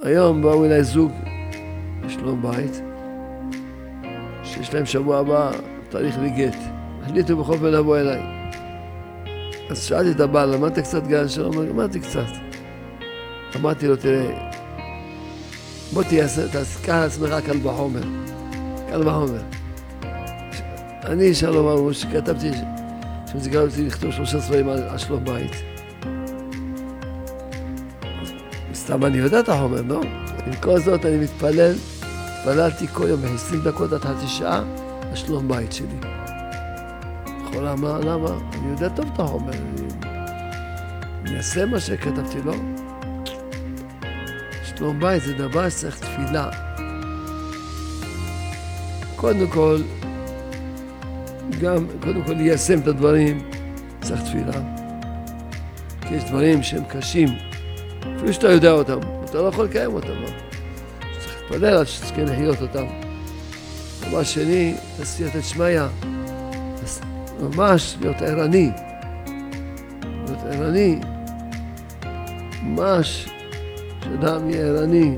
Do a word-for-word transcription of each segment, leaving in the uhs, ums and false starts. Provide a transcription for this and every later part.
היום באו אליי זוג, שלום בית, שיש להם שבוע הבא תאריך לגט. החליטו בכל פעם לבוא אליי. אז שאלתי את הבעל, למדת קצת גן שלום? למדתי קצת. אמרתי לו, תראה, בוא תעשה לעצמך קל וחומר. קל וחומר. אני, שלום אמרו, שכתבתי, שמזיגר אותי לכתוב שלושה ספרים על שלום בית. סתם אני יודע את החומר, לא? עם כל זאת אני מתפלל, התפללתי כל יום ב-עשרים דקות עד חצי שעה על שלום בית שלי. יכול למה, למה? אני יודע טוב את החומר, אני, אני אעשה מה שכתבתי, לא? שלום בית זה דבר שצריך תפילה. קודם כל, גם, קודם כל ליישם את הדברים, צריך תפילה. כי יש דברים שהם קשים, אפילו שאתה יודע אותם, אתה לא יכול לקיים אותם, לא? צריך להתפלל עד שתזכה לחיות אותם. דבר שני, תעשיית את שמיה, ממש להיות ערני, להיות ערני, ממש שאדם יהיה ערני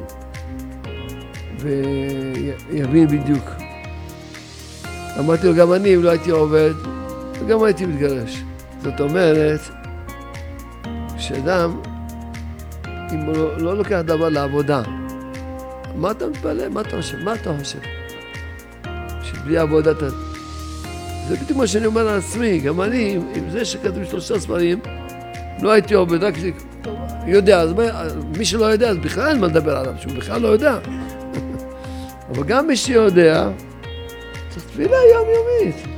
ויבין בדיוק. אמרתי לו, גם אני, אם לא הייתי עובד, וגם הייתי מתגרש. זאת אומרת, שאדם, אם הוא לא, לא לוקח דבר לעבודה, מה אתה מתפלא? מה אתה חושב? מה אתה חושב? שבלי עבודה אתה... זה בדיוק מה שאני אומר על עצמי, גם אני, עם, עם זה שכתוב שלושה ספרים, לא הייתי עובד, רק שאני יודע, אז מי שלא יודע, אז בכלל אין מה לדבר עליו, שהוא בכלל לא יודע. אבל גם מי שיודע, צריך תפילה יומיומית.